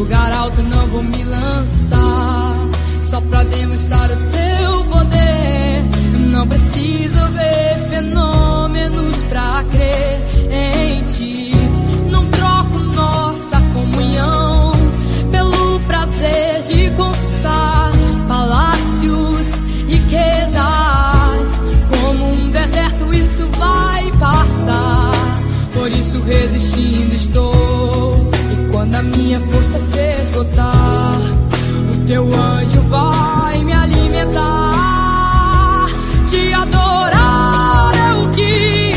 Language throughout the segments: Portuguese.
lugar alto não vou me lançar, só pra demonstrar o teu poder. Eu não preciso ver fenômenos pra crer em ti. Não troco nossa comunhão pelo prazer de conquistar palácios, riquezas. Como um deserto isso vai passar, por isso resistindo estou. E quando a minha força se esgotar, o teu anjo vai me alimentar. Te adorar é o que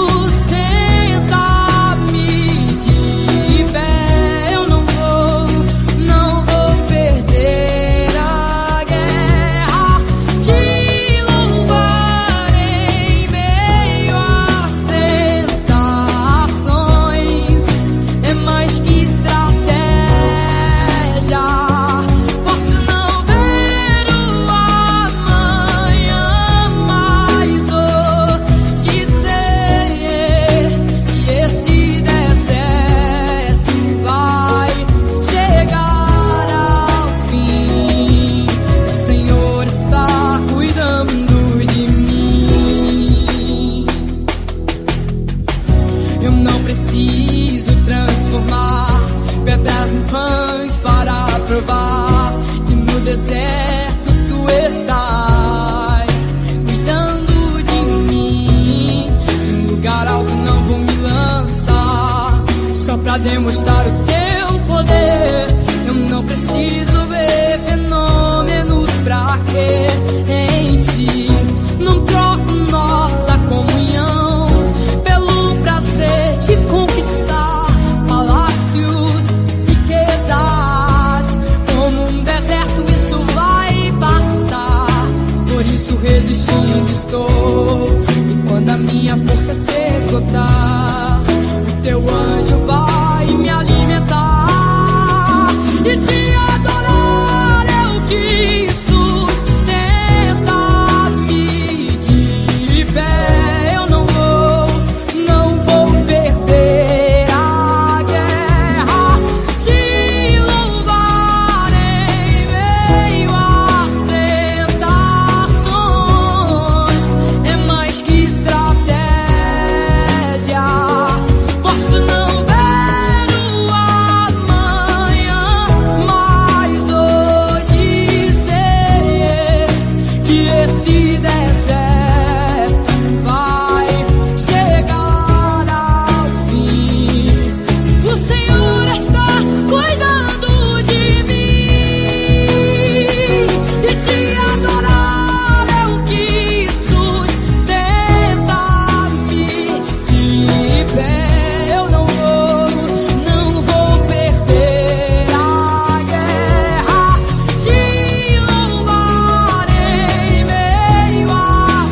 sustenta-me de pé. Eu não vou perder a guerra. Te louvar em meio às tentações é mais que estratégia. Posso não ver o amanhã, mas hoje sei que esse deserto vai chegar ao fim. O Senhor está cuidando de mim. Eu não preciso transformar pedras em pães para provar que no deserto tu estás cuidando de mim. De um lugar alto não vou me lançar, só pra demonstrar o teu poder. Eu não preciso ver fenômenos pra crer em ti. Não troco nossa comunhão pelo prazer de conquistar palácios, riquezas. Como um deserto isso vai passar, por isso resistindo estou. E quando a minha força se esgotar, o teu anjo vai me alimentar. E te adorar é o que sustenta-me de pé. Eu não vou perder a guerra. Te louvar em meio às tentações é mais que estratégia. Posso não ver o amanhã, mas hoje sei que esse deserto vai chegar ao fim. O Senhor está cuidando de mim. E te adorar é o que sustenta-me de pé. Eu não vou perder a guerra. Te louvar em meio às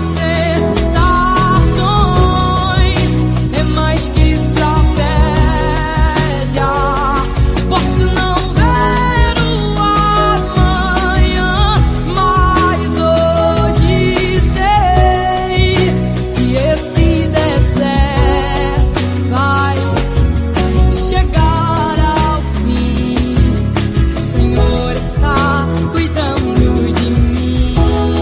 tentações é mais que estratégia. Posso não ver o amanhã, mas hoje sei que esse deserto vai chegar ao fim. O Senhor está cuidando de mim.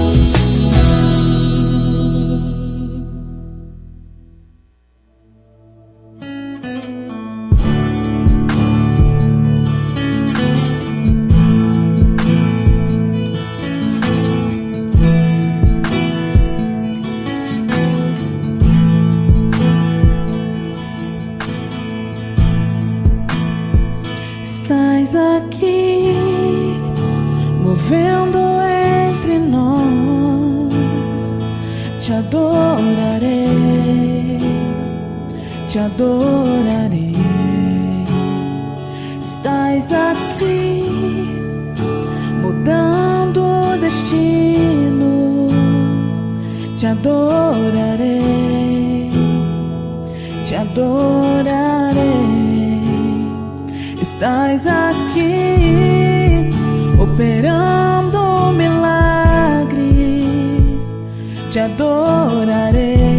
Estás aqui, movendo entre nós. Te adorarei, te adorarei. Estás aqui, mudando destinos. Te adorarei, te adorarei. Estás aqui, operando milagres. Te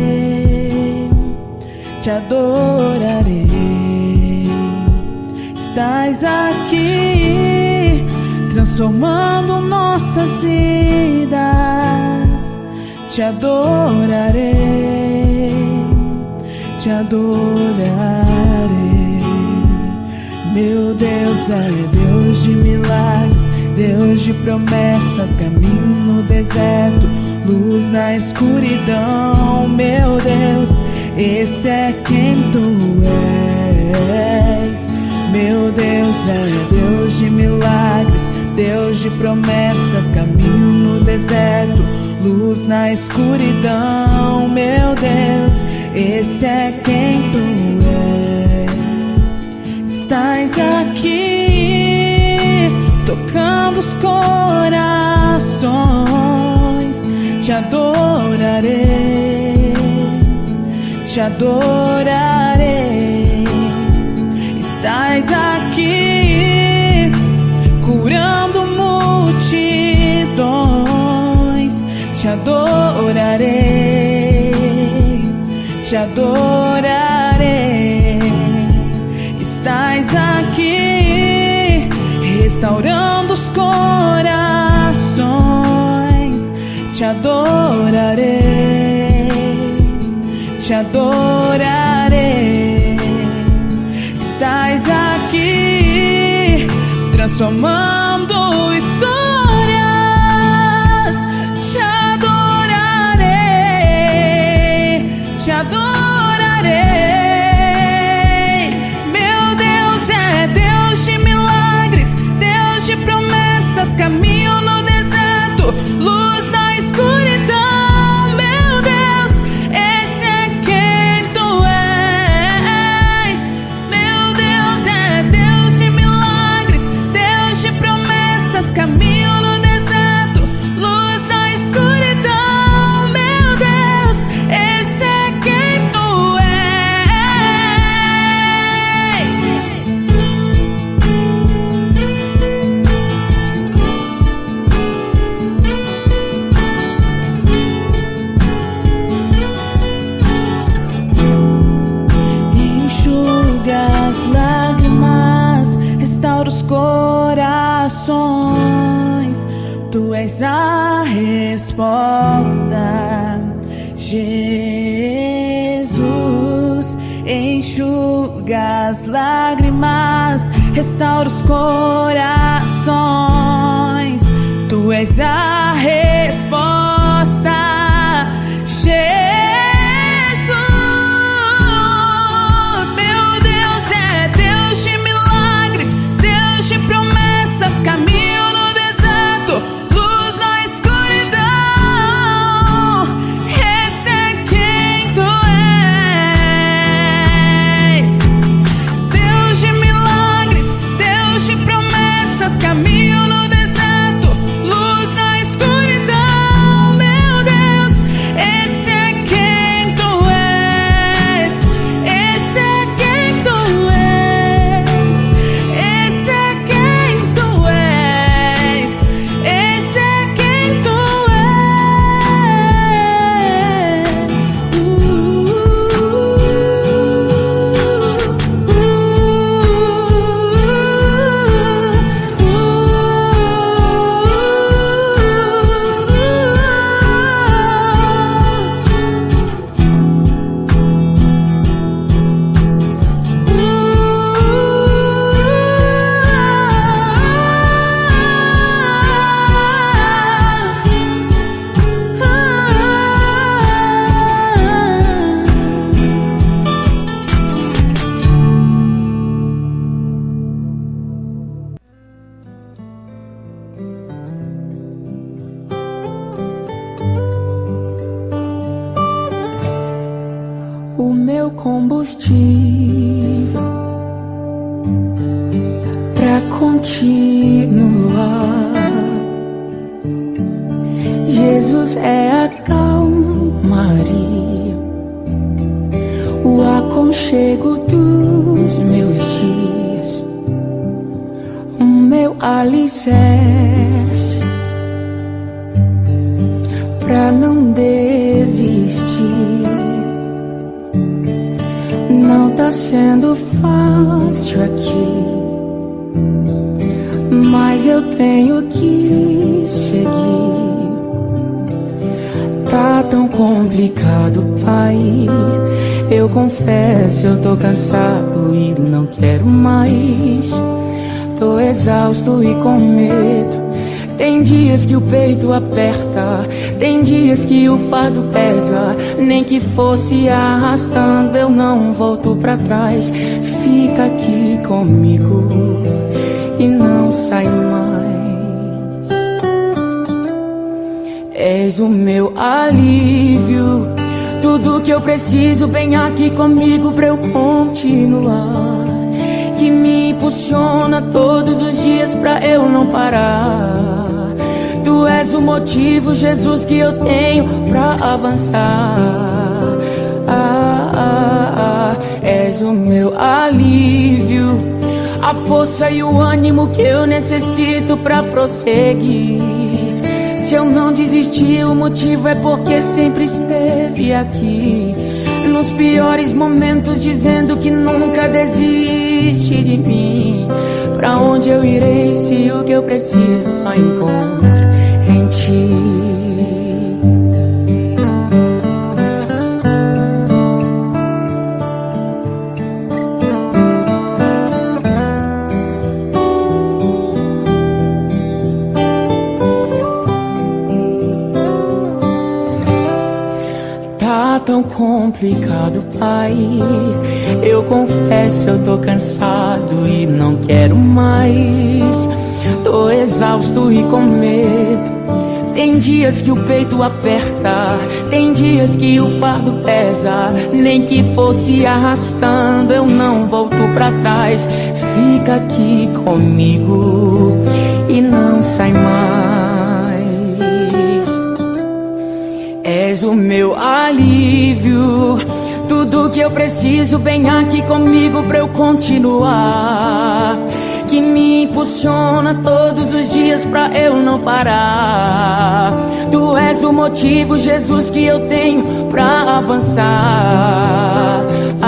adorarei, te adorarei. estás aqui, transformando nossas vidas. Te adorarei, te adorarei. Meu Deus é Deus de milagres, Deus de promessas, caminho no deserto, luz na escuridão. Meu Deus, esse é quem tu és. Meu Deus é Deus de milagres, Deus de promessas, caminho no deserto, luz na escuridão. Meu Deus, esse é quem tu és. Estás aqui, tocando os corações. Te adorarei, te adorarei. Estás aqui, curando multidões. Te adorarei, te adorarei. Estás aqui, restaurando os corações. Te adorarei, te adorarei. Estás aqui, transformando histórias. Te adorarei, te adorarei. Meu Deus é Deus de milagres, Deus de promessas, caminho no deserto, luz na escuridão. Meu Deus, esse é quem tu és. Meu Deus é Deus de milagres, Deus de promessas, caminho no deserto, luz na escuridão. Meu Deus, esse é quem tu és. Enxuga as lágrimas, restaura os corações. Tu és a resposta, Jesus. Enxuga as lágrimas, restaura os corações. Tu és a resposta, Jesus. Meu Deus é Deus de milagres, Deus de promessas, caminho no deserto, luz na escuridão. Esse é quem tu és. Deus de milagres, Deus de promessas, caminho no deserto, luz na escuridão. Meu Deus, esse é quem tu és. Esse é quem tu és. Esse é quem tu és. Esse é quem tu o meu combustível pra continuar. Jesus é a calmaria, o aconchego dos meus dias, o meu alicerce pra não desistir. Não tá sendo fácil aqui, mas eu tenho que seguir. Tá tão complicado, Pai. Eu confesso, eu tô cansado e não quero mais. Tô exausto e com medo. Tem dias que o peito aperta, tem dias que o fardo pesa. Nem que fosse arrastando, eu não volto pra trás. Fica aqui comigo e não sai mais. És o meu alívio, tudo que eu preciso, vem aqui comigo pra eu continuar. Que me impulsiona todos os dias pra eu não parar. Tu és o motivo, Jesus, que eu tenho pra avançar. És o meu alívio, a força e o ânimo que eu necessito pra prosseguir. Se eu não desisti, o motivo é porque sempre esteve aqui. Nos piores momentos, dizendo que nunca desiste de mim. Pra onde eu irei se o que eu preciso só encontro em ti? Tão complicado, Pai. Eu confesso, eu tô cansado e não quero mais. Tô exausto e com medo. Tem dias que o peito aperta, tem dias que o fardo pesa. Nem que fosse arrastando, eu não volto pra trás. Fica aqui comigo e não sai mais. És o meu alívio, tudo que eu preciso, vem aqui comigo pra eu continuar. Que me impulsiona todos os dias pra eu não parar. Tu és o motivo, Jesus, que eu tenho pra avançar.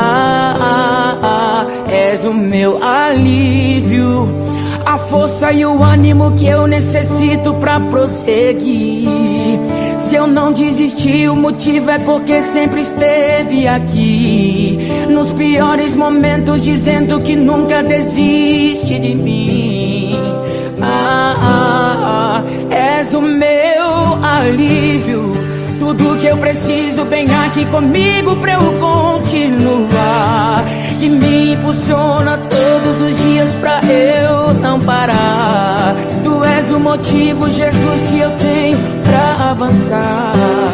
És o meu alívio, a força e o ânimo que eu necessito pra prosseguir. Se eu não desisti, o motivo é porque sempre esteve aqui. Nos piores momentos, dizendo que nunca desiste de mim. És o meu alívio, tudo que eu preciso, vem aqui comigo pra eu continuar. Que me impulsiona todos os dias pra eu não parar. Tu és o motivo, Jesus, que eu tenho pra avançar.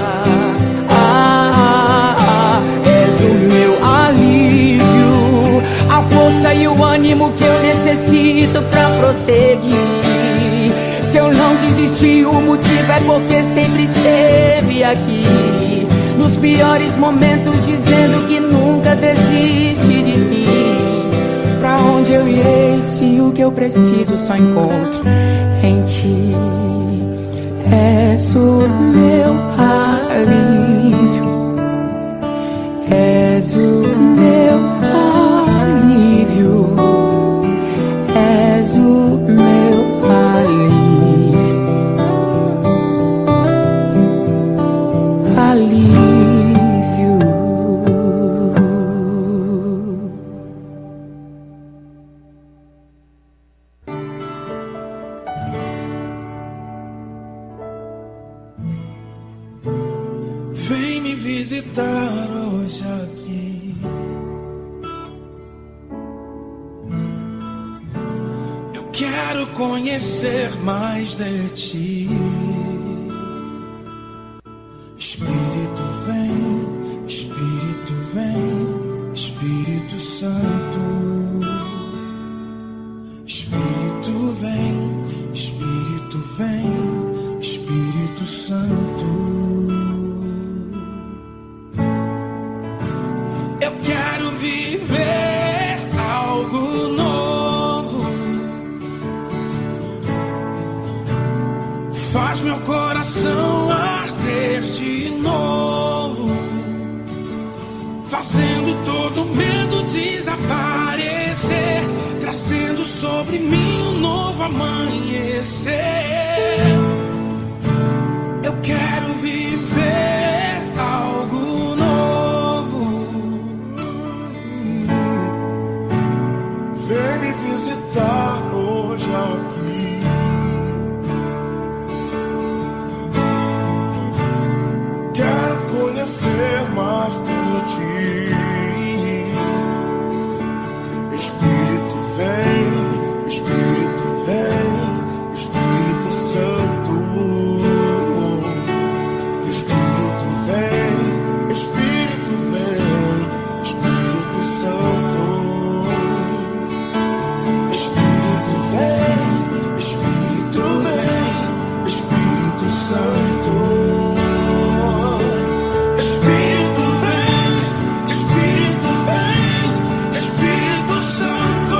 És o meu alívio, a força e o ânimo que eu necessito pra prosseguir. Se eu não desisti, o motivo é porque sempre esteve aqui. Nos piores momentos, dizendo que nunca desiste de mim. Pra onde eu irei se o que eu preciso só encontro em ti? És o meu alívio, és o meu alívio, és o meu alívio, alívio. Vem me visitar hoje aqui. Eu quero conhecer mais de ti. Espírito vem, Espírito vem, Espírito Santo. Espírito vem, Espírito vem, Espírito Santo. Eu quero viver algo novo. Faz meu coração arder de novo, fazendo todo medo desaparecer, trazendo sobre mim um novo amanhecer. Eu quero viver algo novo. Vem me visitar hoje aqui. Quero conhecer mais de ti. Espírito vem, Espírito vem, Espírito Santo. Espírito vem, Espírito vem, Espírito Santo. Espírito vem, Espírito vem, Espírito Santo. Espírito vem, Espírito vem, Espírito Santo.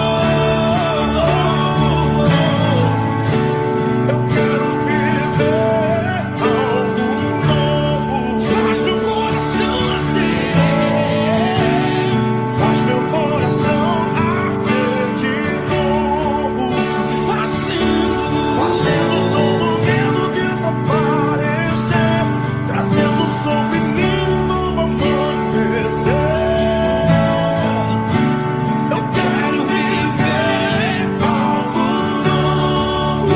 Eu quero viver algo novo. Faz meu coração arder. Faz meu coração arder de novo. Fazendo Todo medo desaparecer, trazendo sobre mim um novo amanhecer. Eu quero viver algo novo.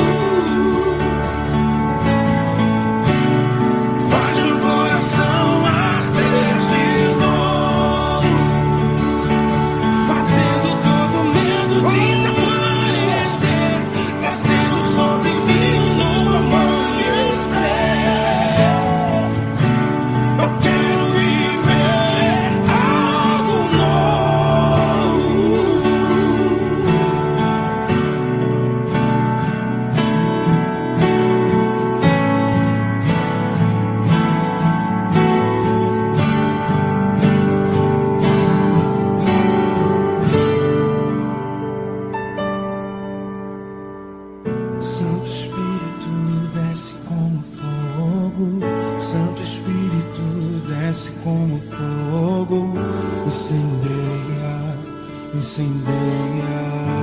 Faz meu coração arder de novo. Fazendo todo medo desaparecer. Trazendo sobre mim um novo amanhecer. Eu quero viver algo novo. Santo Espírito desce como fogo. Santo Espírito desce como fogo. Incendeia, incendeia.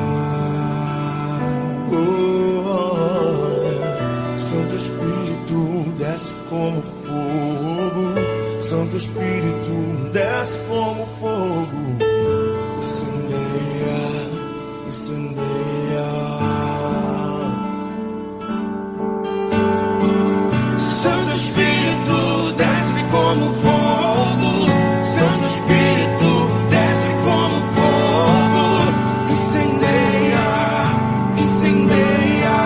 Santo Espírito desce como fogo. Santo Espírito desce como fogo. Incendeia, incendeia. Santo Espírito desce como fogo. Santo Espírito desce como fogo. Incendeia, incendeia.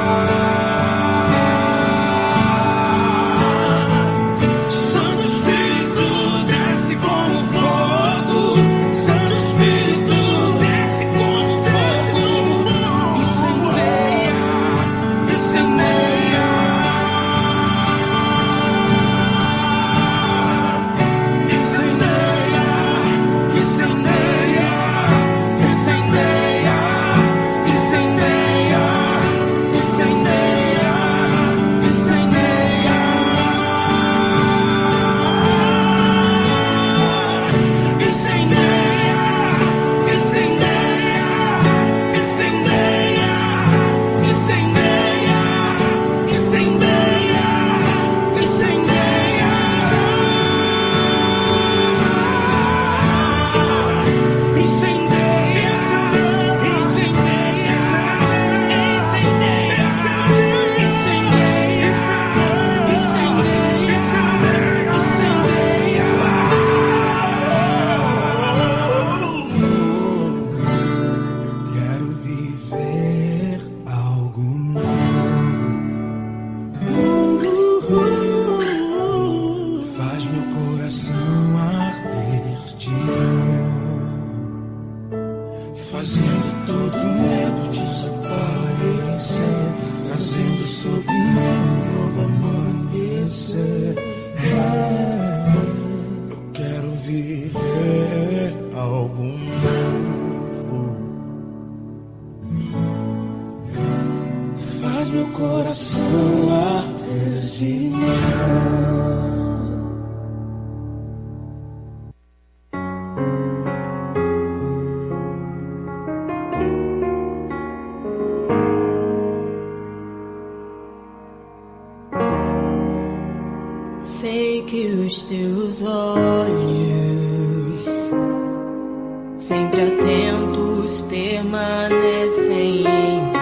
Santo Espírito desce como fogo. Santo Espírito desce como fogo. Incendeia, incendeia. coração arder de novo. que os teus olhos, sempre atentos, permanecem em mim.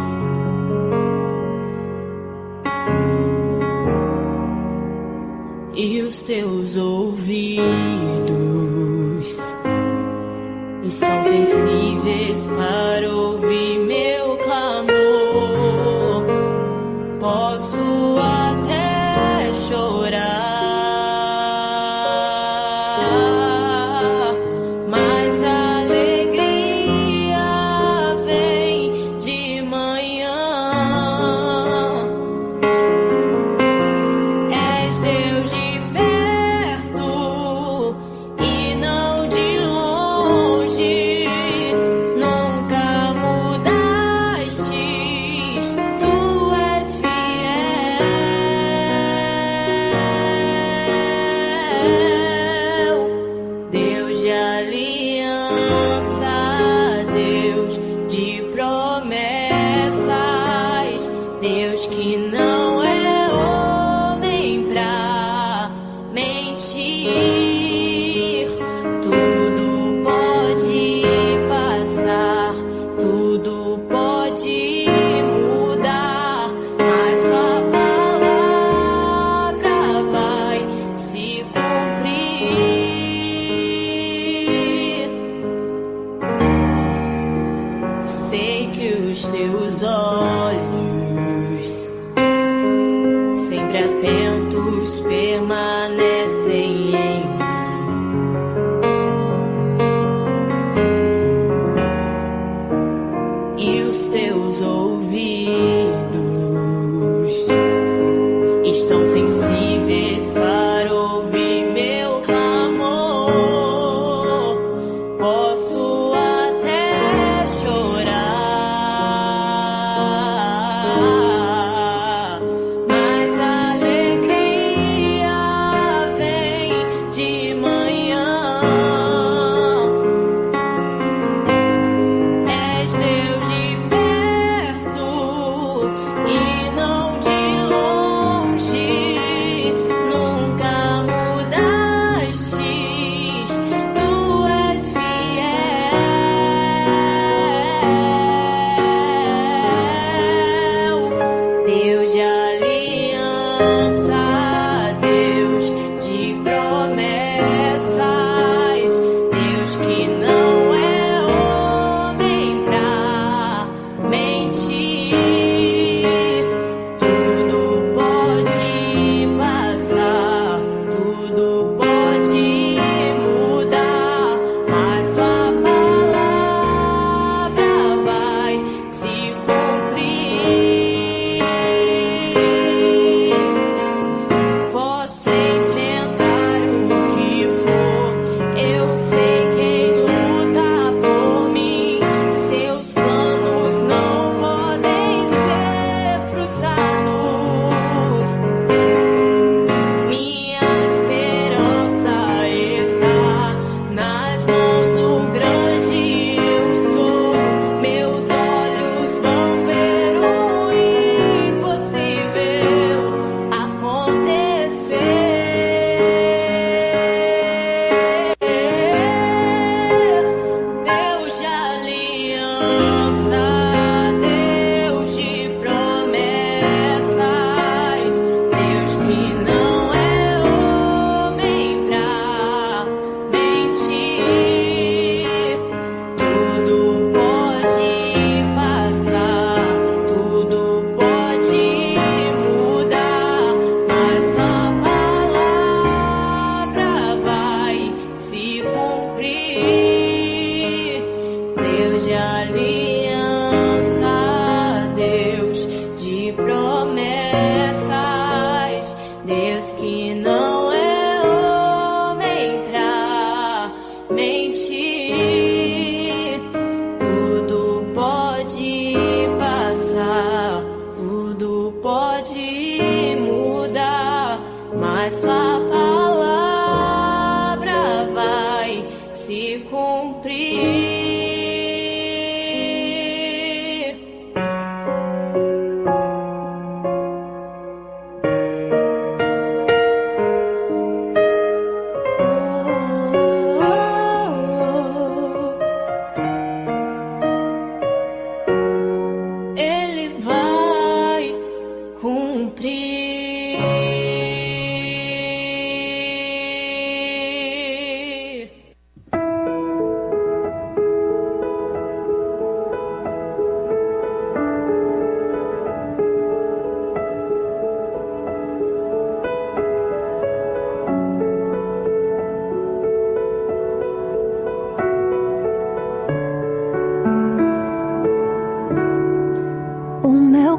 E os teus ouvidos estão sensíveis para ouvir meu clamor. Posso até chorar, mas a alegria vem de manhã. És Deus de perto e não de longe, nunca mudastes, tu és fiel. Deus de aliança, Deus de promessas, Deus que não é homem pra mentir. Tudo pode passar, tudo pode mudar, mas sua palavra vai se cumprir. Sei que os teus olhos, sempre atentos, permanecem em mim. E os teus ouvidos estão sensíveis para ouvir meu clamor. Posso até chorar, mas a alegria vem de manhã. És Deus de perto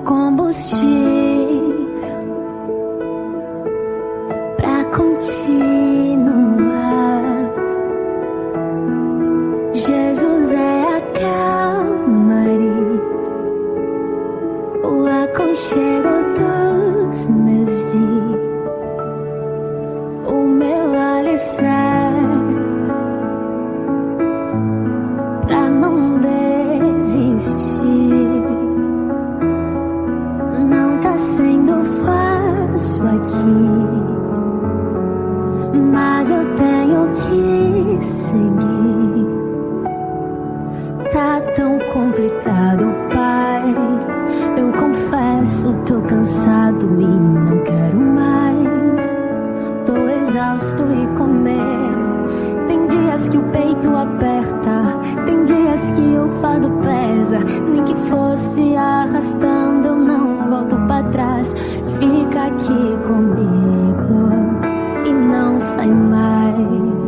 combustível pra continuar. Jesus é a calmaria, o aconchego dos meus dias, o meu alicerce pra não desistir. Não tá sendo fácil aqui, mas eu tenho que seguir. Tá tão complicado, Pai. Eu confesso, tô cansado e não quero mais. Tô exausto e com medo. Tem dias que o peito aperta, tem dias que o fardo pesa. Nem que fosse arrastando, eu não volto pra trás. Fica aqui comigo e não sai mais.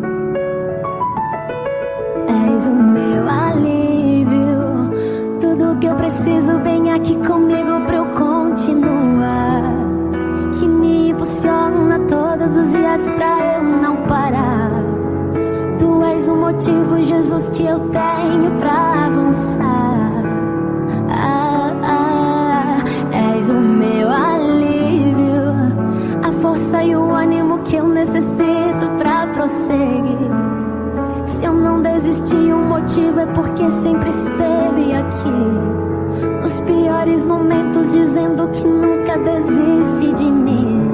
És o meu alívio, tudo que eu preciso vem aqui comigo pra eu continuar. Que me impulsiona todos os dias pra eu não parar. Tu és o motivo, Jesus, que eu tenho pra avançar. És o meu alívio, a força e o ânimo que eu necessito pra prosseguir. Se eu não desisti, o motivo é porque sempre esteve aqui. Nos piores momentos, dizendo que nunca desiste de mim.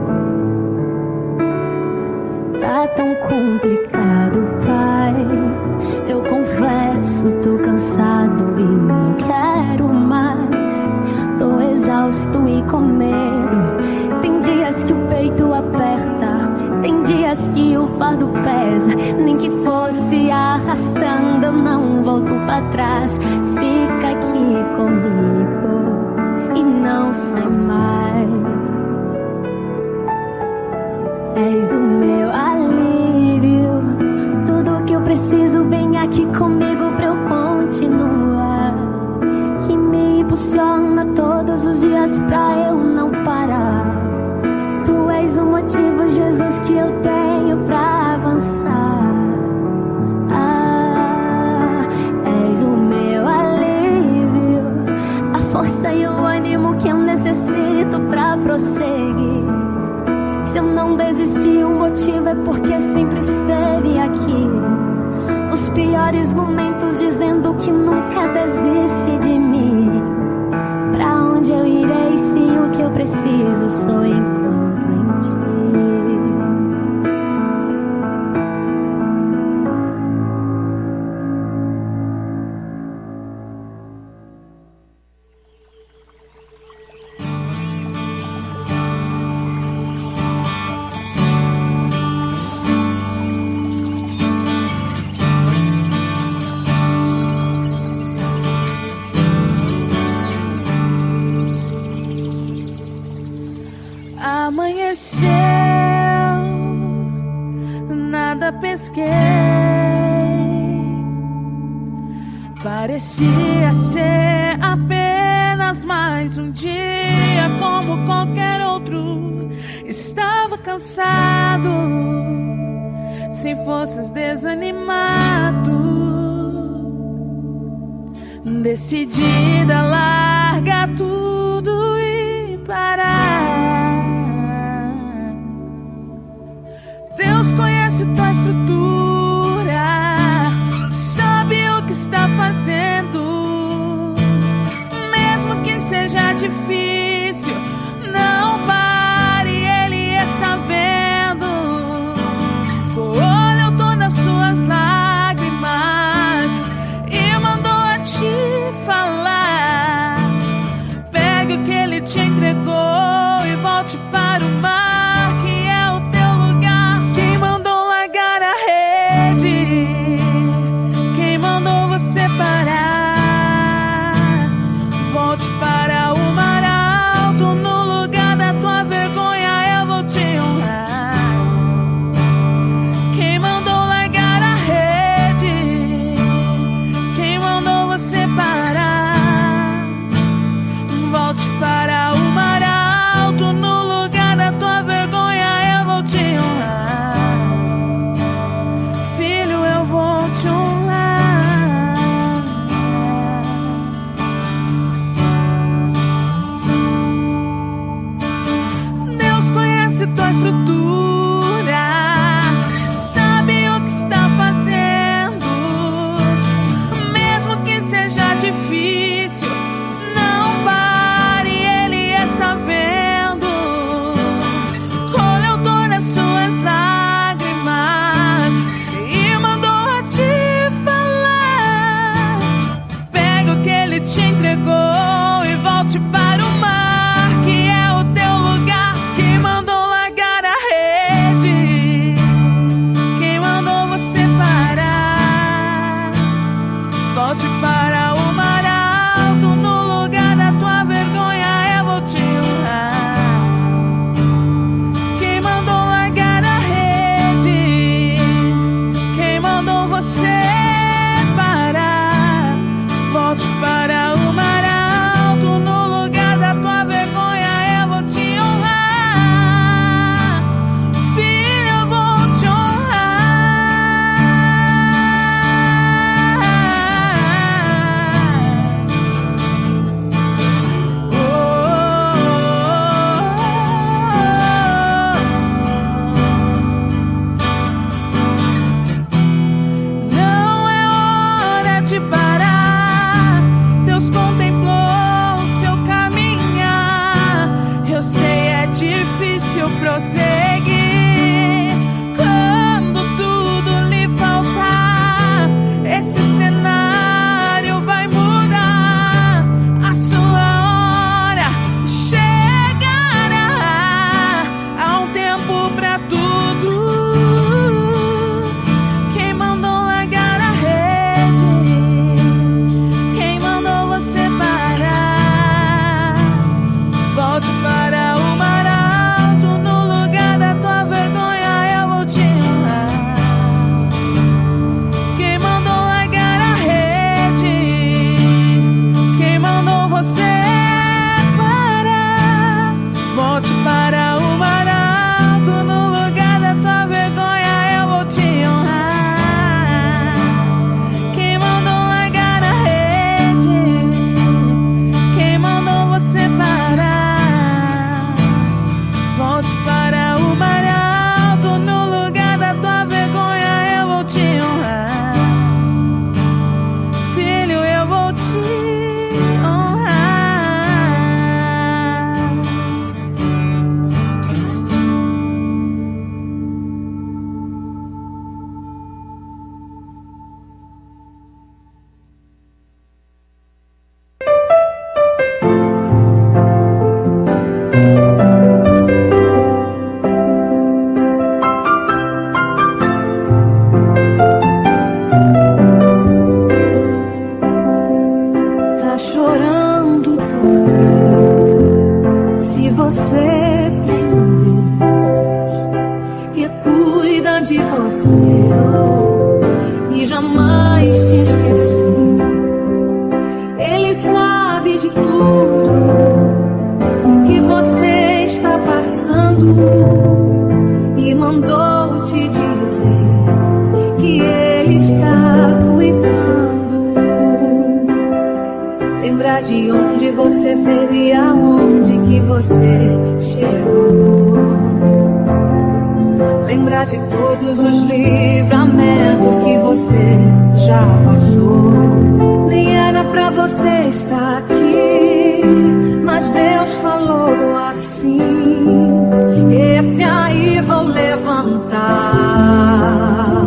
Tá tão complicado, Pai. Eu confesso, tô cansado e não quero mais. Tô exausto e com medo. Tem dias que o peito aperta, tem dias que o fardo pesa. Nem que fosse arrastando, eu não volto pra trás. Fica aqui comigo e não sai mais. És o meu alívio, tudo que eu preciso vem aqui comigo pra eu continuar. Que me impulsiona todos os dias pra eu não parar. Tu és o motivo, Jesus, que eu tenho pra avançar. És o meu alívio, a força e o ânimo que eu necessito pra prosseguir. Se eu não desisti, o motivo é porque sempre esteve aqui. Nos piores momentos, dizendo que nunca desiste de mim. Pra onde eu irei se o que eu preciso só encontro em ti? Amanheceu, nada pesquei. Parecia ser apenas mais um dia como qualquer outro. Estava cansado, sem forças, desanimado. Decidida a largar tudo e parar. Deus conhece tua estrutura, sabe o que está fazendo. Mesmo que seja difícil, não pare, Ele está vendo. Olhou todas as suas lágrimas e mandou a te falar. Pegue o que Ele te entregou e volte para o mar, que é o teu lugar. Quem mandou largar a rede? Quem mandou você parar? Volte para o mar chorando porque se você tem um Deus que cuida de você e jamais te esqueceu, Ele sabe de tudo que você está passando e mandou te dizer que Ele está cuidando. Lembrar de onde você veio e aonde que você chegou. Lembrar de todos os livramentos que você já passou. Nem era pra você estar aqui, mas Deus falou assim: esse aí vou levantar,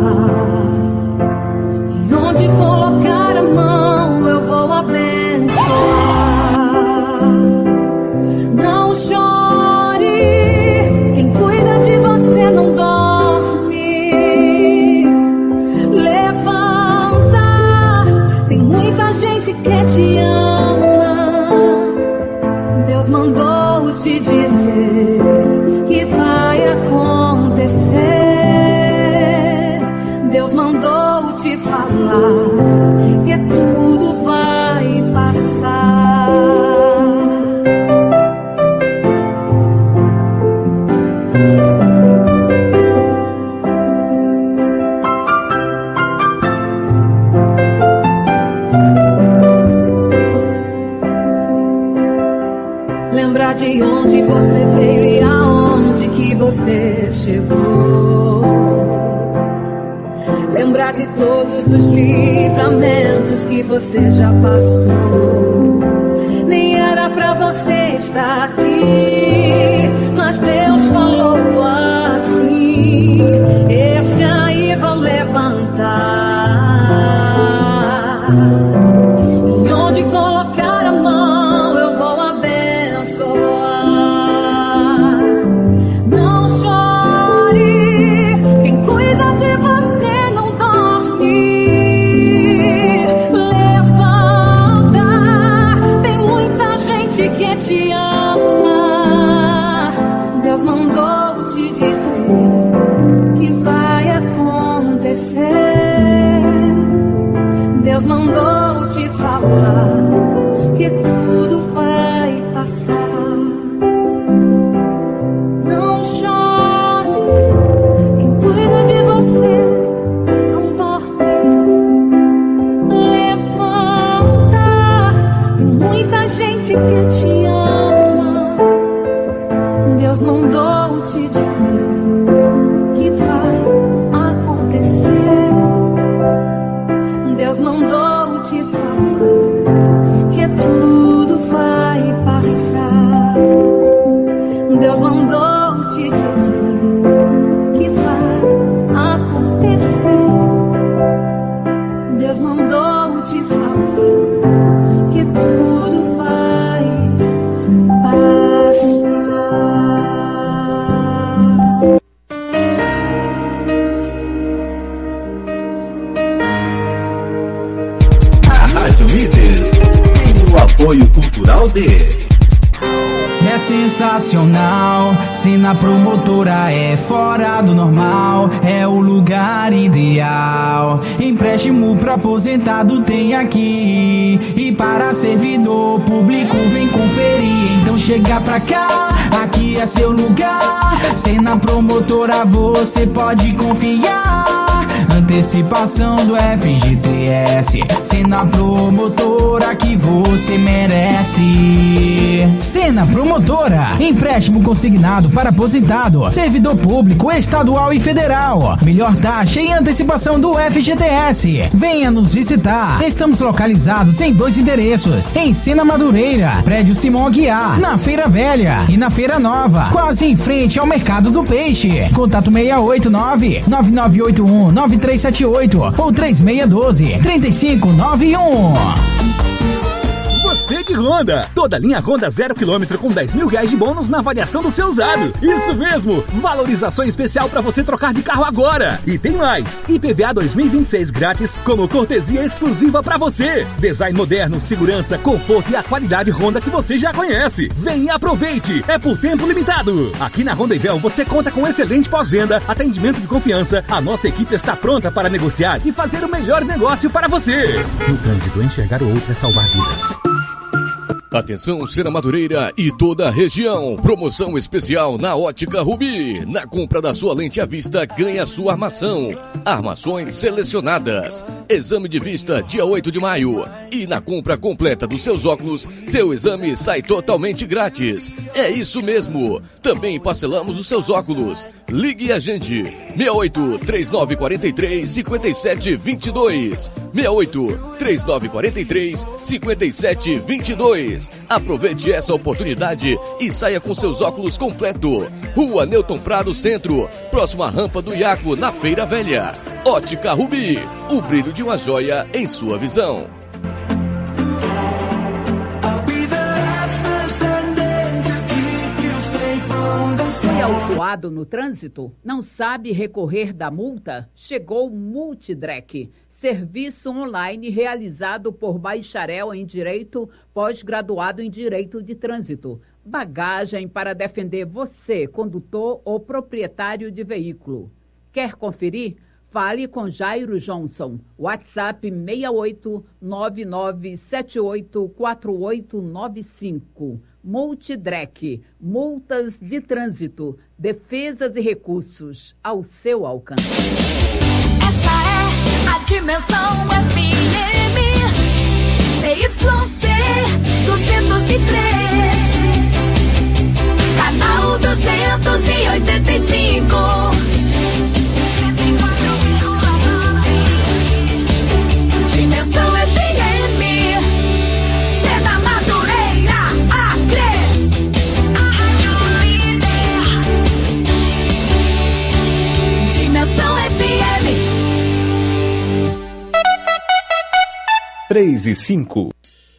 e onde colocar a mão eu vou abençoar. Não chore, quem cuida de você não dorme. Levanta, tem muita gente que te ama. Deus mandou te dizer que vai acontecer. Deus mandou te falar que tudo vai passar. Lembrar de onde você veio e aonde que você chegou. Lembrar de todos os livramentos que você já passou. Nem era pra você estar aqui, mas Deus falou assim: esse aí vou levantar, e onde colocar a mão eu vou abençoar. Não chore, quem cuida de você não dorme. Levanta, tem muita gente que te ama. Deus mandou te dizer que vai acontecer. Deus mandou te falar que tudo vai passar. Não chore, quem cuida de você não dorme. Levanta, tem muita gente que te ama. Deus mandou te dizer que vai acontecer. Deus mandou te falar que tudo vai passar. Deus mandou te dizer que vai acontecer. Deus mandou te falar que tudo vai passar. Rádio Líder tem o apoio cultural de... É sensacional, Cena Promotora é fora do normal, é o lugar ideal. Empréstimo pra aposentado tem aqui, e para servidor público vem conferir. Então chega pra cá, aqui é seu lugar. Cena Promotora você pode confiar. Antecipação do FGTS, Cena Promotora que você merece. Cena Promotora, empréstimo consignado para aposentado, servidor público estadual e federal. Melhor taxa e antecipação do FGTS. Venha nos visitar. Estamos localizados em 2 endereços: em Sena Madureira, prédio Simão Aguiar, na Feira Velha, e na Feira Nova, quase em frente ao Mercado do Peixe. Contato 689-9981-9378 ou 3612-3591. C de Honda. Toda linha Honda 0 km com 10 mil reais de bônus na avaliação do seu usado. Isso mesmo, valorização especial para você trocar de carro agora. E tem mais, IPVA 2026 grátis como cortesia exclusiva para você. Design moderno, segurança, conforto e a qualidade Honda que você já conhece. Vem e aproveite, é por tempo limitado. Aqui na Honda Ivel você conta com excelente pós-venda, atendimento de confiança. A nossa equipe está pronta para negociar e fazer o melhor negócio para você. No trânsito, enxergar o outro é salvar vidas. Atenção, Serra Madureira e toda a região. Promoção especial na Ótica Rubi. Na compra da sua lente à vista, ganha sua armação. Armações selecionadas. Exame de vista dia 8 de maio. E na compra completa dos seus óculos, seu exame sai totalmente grátis. É isso mesmo. Também parcelamos os seus óculos. Ligue a gente. 68 3943 5722. 68 3943 5722. Aproveite essa oportunidade e saia com seus óculos completo. Rua Newton Prado Centro, próxima à rampa do Iaco, na Feira Velha. Ótica Rubi, o brilho de uma joia em sua visão. Foi autuado no trânsito? Não sabe recorrer da multa? Chegou o Multidrec, serviço online realizado por bacharel em Direito, pós-graduado em Direito de Trânsito. Bagagem para defender você, condutor ou proprietário de veículo. Quer conferir? Fale com Jairo Johnson. WhatsApp 6899784895. Multidrec, multas de trânsito, defesas e recursos ao seu alcance. Essa é a Dimensão FM, CYC 203, canal 285. Dimensão FM, Serra Madureira, Acre. Dimensão FM 3 e 5.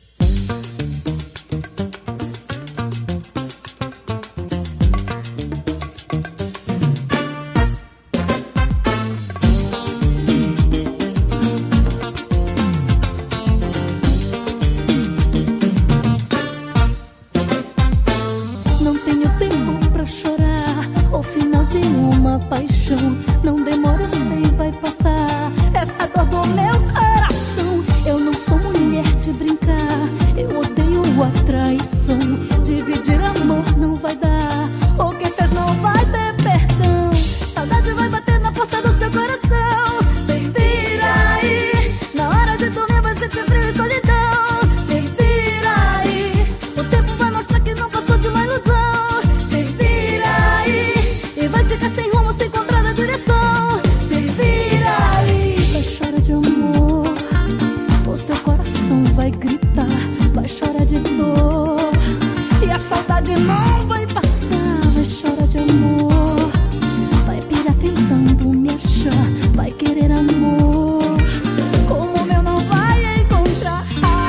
Não demora, eu sei, vai passar. Essa dor do meu coração. Eu não sou mulher de brincar. Eu odeio a traição. Dividir amor não vai dar. O que fez não vai ter perdão. Saudade vai bater na porta do seu coração. Se vira aí. Na hora de dormir vai sentir frio e solidão. Se vira aí. O tempo vai mostrar que não passou de uma ilusão. Se vira aí. E vai ficar sem rumo, sem encontrar a direção. Se vira aí. Vai chorar de amor. O seu coração vai gritar. Vai chorar de dor. E a saudade não vai passar. Vai chorar de amor. Vai pirar tentando me achar. Vai querer amor como o meu não vai encontrar.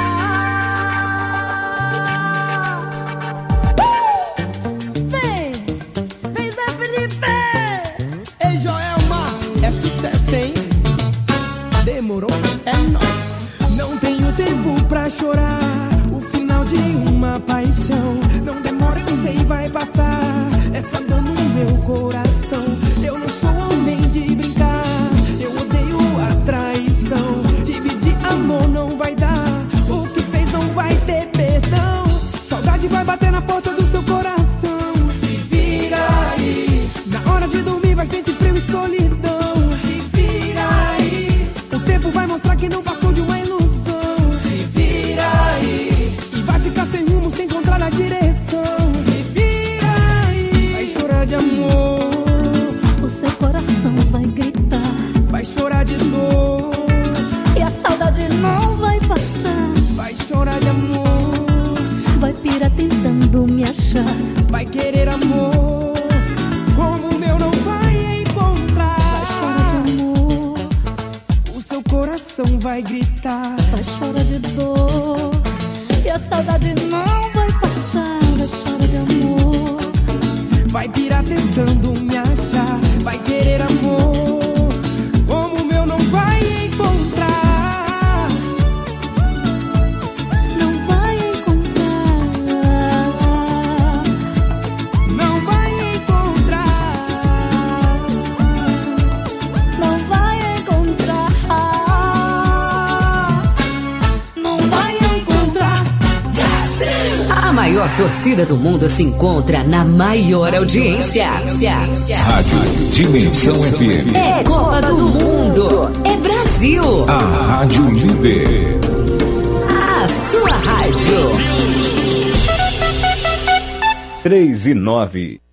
Vem, vem Zé Felipe. Ei, Joelma, é sucesso, hein? Demorou? É nóis. Não tenho tempo pra chorar. O final de uma paixão. Não demora, eu sei, vai passar. Essa dor no meu coração. Eu não sou homem de brincar. Eu odeio a traição. Dividir amor não vai dar. O que fez não vai ter perdão. Saudade vai bater na porta do seu coração. Se vira aí. Na hora de dormir vai sentir frio e solidão. Se vira aí. O tempo vai mostrar que não passou de uma ilusão. Se vira aí. E vai ficar sem rumo, sem encontrar a direção. Se vira aí. Vai chorar de amor. O seu coração vai gritar. Vai chorar de dor. E a saudade não vai passar. Vai chorar de amor. Vai pirar tentando me achar. Vai querer amor como o meu não vai encontrar. Vai chorar de amor. O seu coração vai gritar. Vai chorar de dor. E a a saudade não vai passar, vai chorar de amor. Vai pirar tentando me achar, vai querer amor como o meu não vai encontrar. Não vai encontrar. Não vai encontrar. Não vai encontrar. Não vai encontrar. A maior torcida do mundo se encontra na maior audiência. Rádio Dimensão FM. É Copa do Mundo. É Brasil. A Rádio Líder. A sua rádio. 3:09.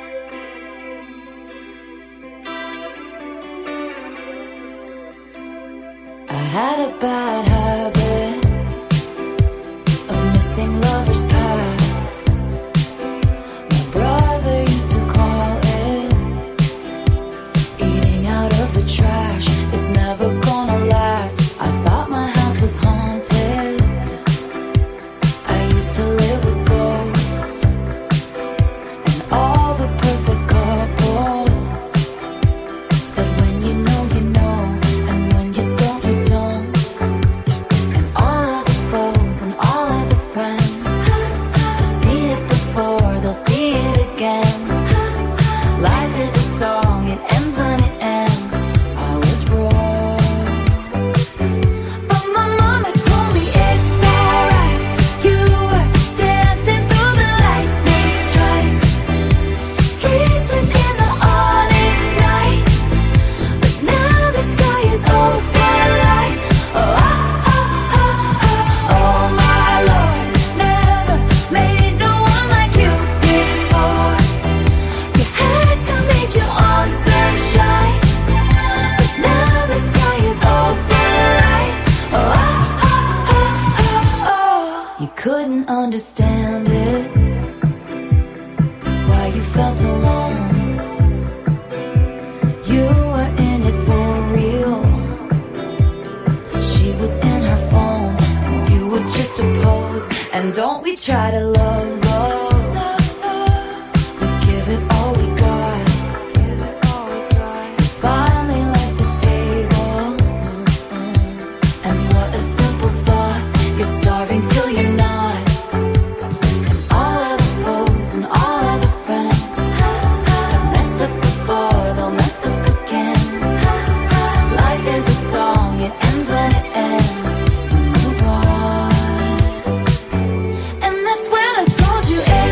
I had a bad habit of missing lovers past. My brother used to call it eating out of the trash. It's never gonna last. I thought my house was haunted. I used to live with ghosts and all the perfect couples said when you know you know, and when you don't you don't. And all of the foes and all of the friends, they've seen it before, they'll see it again. Life is a song, it ends when it ends. I was wrong, but my mama told me it's alright. You were dancing through the lightning strikes, sleepless in the onyx night. But now the sky is open light. Oh, oh, oh, oh, oh, oh my Lord, never made no one like you before. You had to make your own sunshine, but now the sky is open light. Oh, oh, oh, oh, oh. You couldn't understand it, why you felt alone. You were in it for real. She was in her phone, and you were just a pose. And don't we try to love, love? We give it all we got. Finally left the table. And what a simple thought. You're starving till you're not. And all of the foes and all of the friends have messed up before, they'll mess up again. Life is a song, it ends when it ends. You move on. And that's when I told you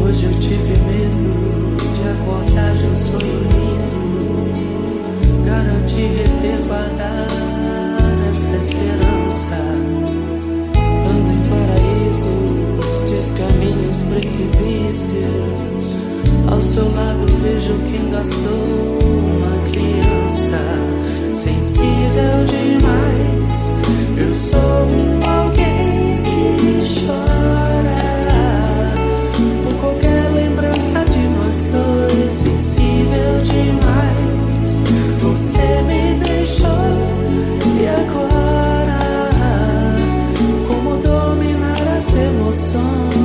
Hoje eu tive medo de acordar de um sonho lindo. Garanti reter, guardar essa esperança. Ando em paraísos, descaminhos, precipícios. Ao seu lado vejo que ainda sou uma criança. Sensível demais, eu sou alguém que chora por qualquer lembrança de nós dois. Sensível demais, você me deixou. E agora, como dominar as emoções?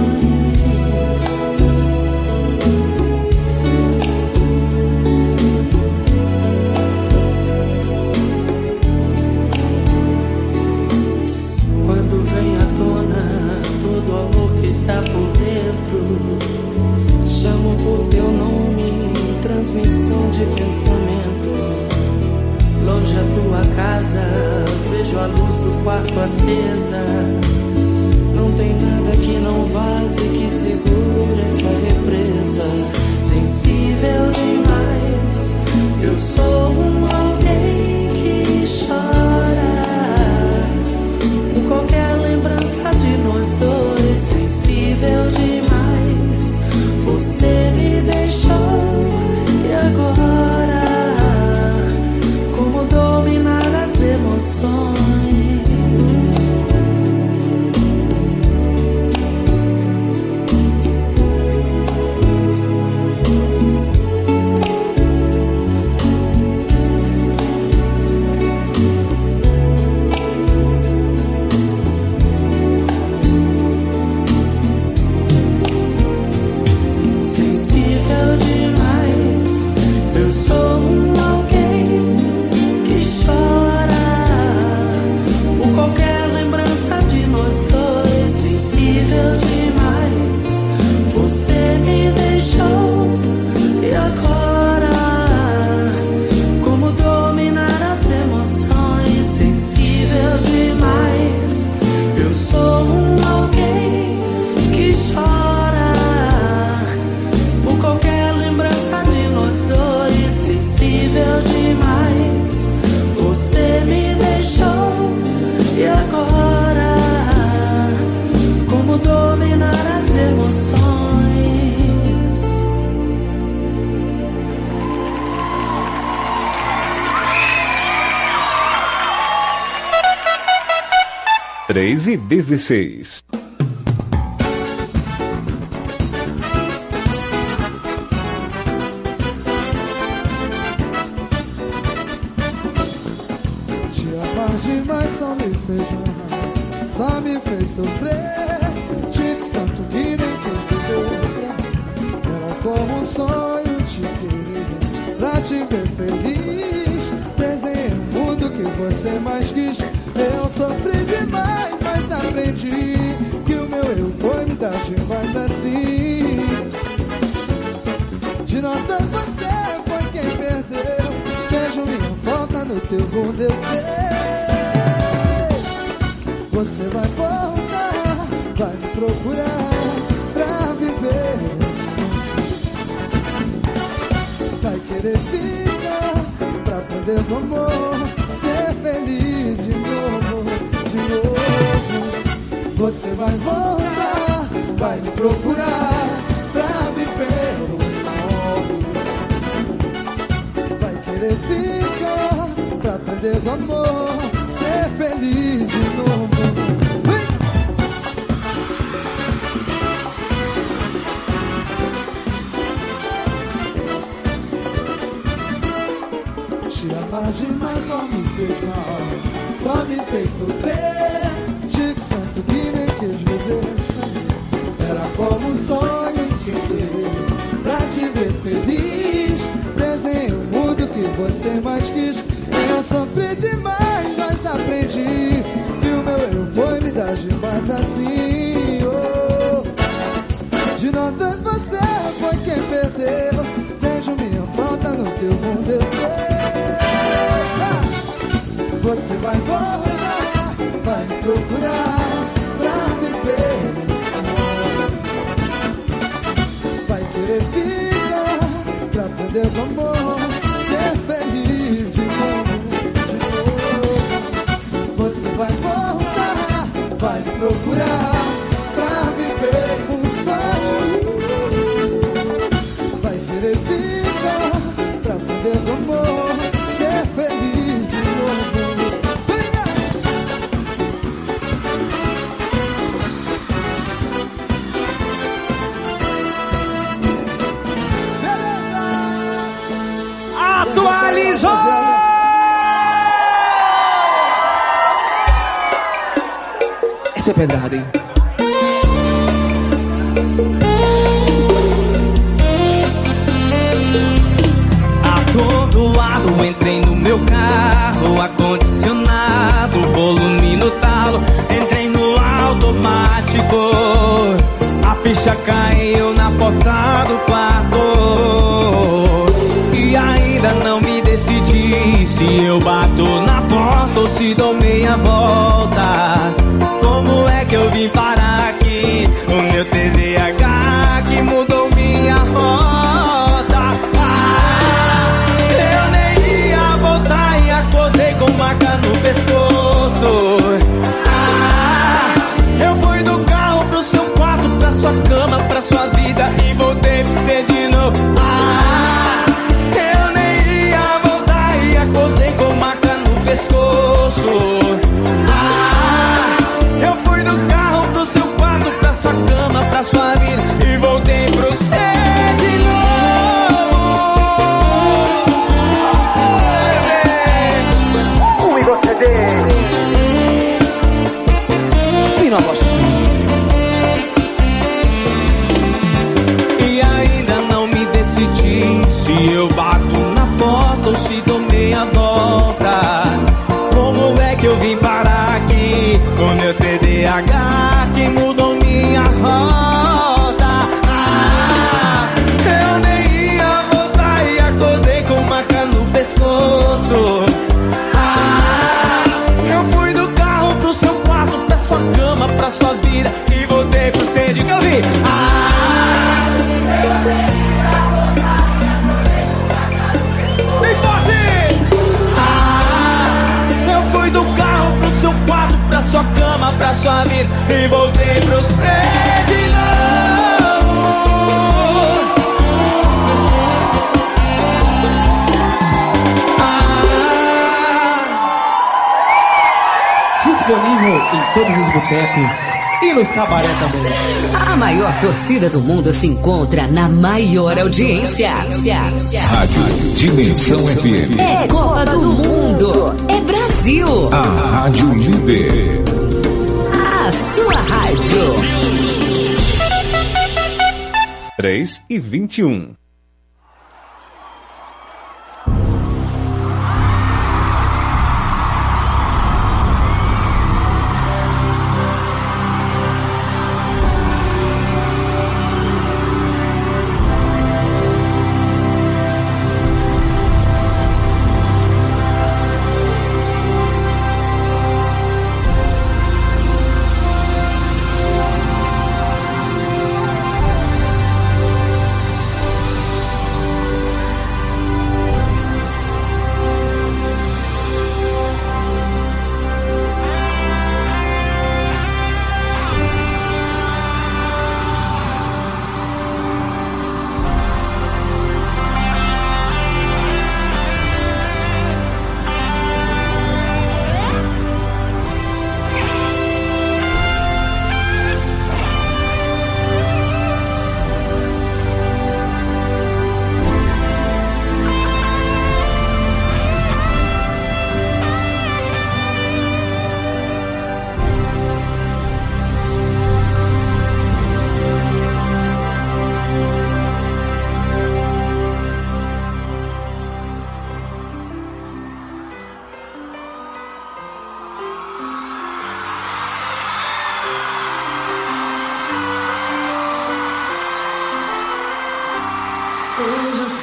Está por dentro, chamo por teu nome, transmissão de pensamento. Longe a tua casa, vejo a luz do quarto acesa. Não tem nada que não vaze, que segure essa represa. Sensível demais, eu sou alguém que chora por qualquer lembrança de nós dois. Sensível demais, você me deixou. E agora, como dominar as emoções? Três e 16. Te amar demais só me fez mal, só me fez sofrer. Te quis tanto que nem quis viver. Era como um sonho te querer, pra te ver feliz. Desenhei um mundo que você mais quis. Eu sofri demais, mas aprendi que o meu eu foi me dar demais assim. De nós dois você foi quem perdeu. Vejo minha falta no teu mundo, eu sei. Você vai voltar, vai me procurar pra viver. Vai querer ficar pra poder do amor ser feliz de novo, de novo. Você vai voltar, vai me procurar pra viver um sonho. Vai querer ficar pra aprender do amor, ser feliz de novo. Te amar demais só me fez mal, só me fez sofrer. Te quis tanto que nem quis viver. Era como um sonho te ter, pra te ver feliz. Desenhei um mundo que você mais quis. Eu sofri demais, mas aprendi que o meu eu foi me dar demais assim. Oh. De nós dois você foi quem perdeu. Vejo minha falta no teu mundo, eu sei. Você vai voltar, vai me procurar pra viver. Isso é pedrada, hein? Atordoado, entrei no meu carro, ar-condicionado, volume no talo, entrei no automático. A ficha caiu na porta do quarto e ainda não me decidi se eu bato na porta ou se dou meia volta. Como é que eu vim parar aqui? O meu TDAH que mudou minha rota. Eu nem ia voltar e acordei com maca no pescoço. Eu fui do carro pro seu quarto, pra sua cama, pra sua vida e voltei pra você de novo. Eu nem ia voltar e acordei com maca no pescoço. Eu fui do carro pro seu quarto, pra sua cama, pra sua vida e voltei pra você de novo. E você dele. E não gosta assim. E ainda não me decidi se eu bato na porta ou se dou meia volta. Como é que eu vim parar aqui com meu TDAH que mudou minha rota? Eu nem ia voltar e acordei com maca no pescoço. Eu fui do carro pro seu quarto, pra sua cama, pra sua vida e voltei pro você de que eu vi. Bem forte! Eu fui do carro pro seu quarto, pra sua cama, pra sua vida e voltei pro você de novo. Disponível em todos os botecos e nos cabaré também. A maior torcida do mundo se encontra na maior audiência. Rádio Dimensão FM. É Copa do Mundo. É Brasil. A Rádio Líder. A sua rádio. 3h21. Eu já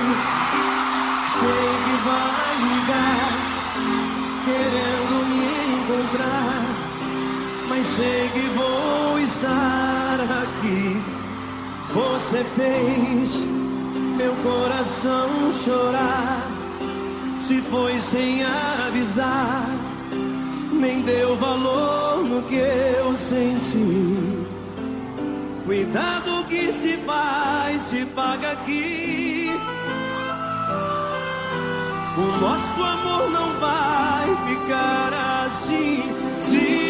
sei que vai ligar, querendo me encontrar, mas sei que vou estar aqui. Você fez meu coração chorar, se foi sem avisar, nem deu valor no que eu senti. Cuidado que se faz, se paga aqui. O nosso amor não vai ficar assim. Se